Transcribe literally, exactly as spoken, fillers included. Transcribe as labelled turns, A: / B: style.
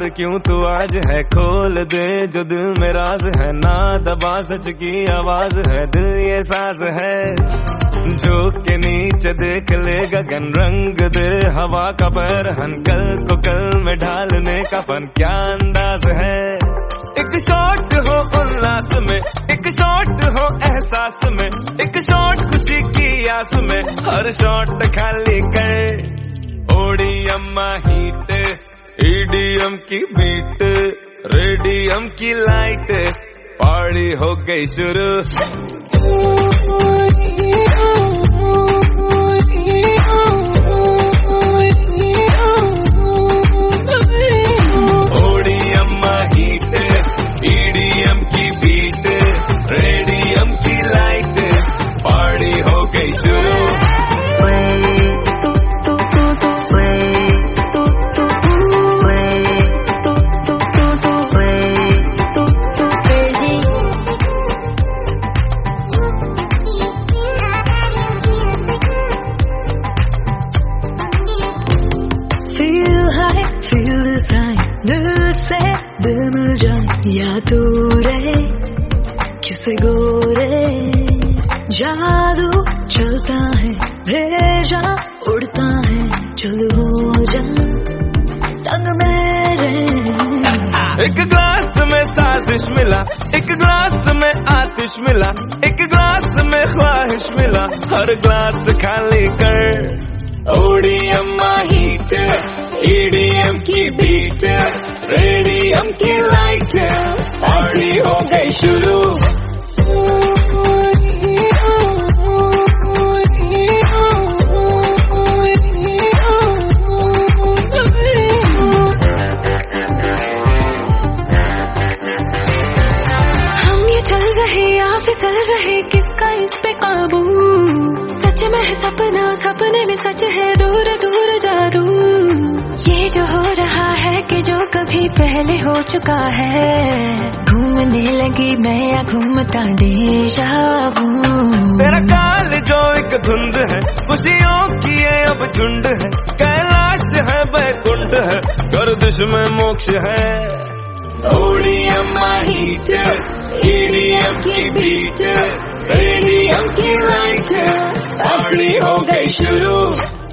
A: क्यों तू आज है, खोल दे जो दिल में राज है, ना दबा सच की आवाज है, दिल ये साज है। झोंक के नीचे देख ले गगन, रंग दे हवा का पैरहन, कल को कल में ढालने का फन, क्या अंदाज है। एक शॉट हो उल्लास में, एक शॉट हो एहसास में, एक शॉट खुशी की आस में, हर शॉट खाली कर। ओडीएम हीट, ईडीएम की बीट, रेडियम की लाइट, पार्टी हो गई शुरू। ओडीएम हीट, ईडीएम की बीट, रेडियम की लाइट, पार्टी हो गई शुरू।
B: Feel the sign, दिल से दिल मिल जाए, या तू रहे किसे गोरे, जादू चलता है, भेजा उड़ता है, चल हो जा संग मेरे।
A: एक ग्लास में साजिश मिला, एक ग्लास में आतिश मिला, एक ग्लास में ख्वाहिश मिला, हर ग्लास खाली कर। ओडीएम हीट, ईडीएम की बीट, रेडियम की लाइट, पार्टी हो गई शुरू।
B: हम ये चल रहे या फिसल रहे, किसका इस पे काबू, सच में है सपना, सपने में सच है, दूर दूर जादू। ये जो हो रहा है कि जो कभी पहले हो चुका है, घूमने लगी मैं या घूमता देशा हूँ।
A: तेरा काल जो एक धुंध है, खुशियों की ये अब झुंड है, कैलाश है बैकुंठ है, गर्दिश में मोक्ष है। ओडीएम हीट, ईडीएम की बीट, रेडियम की लाइट, पार्टी हो गई शुरू।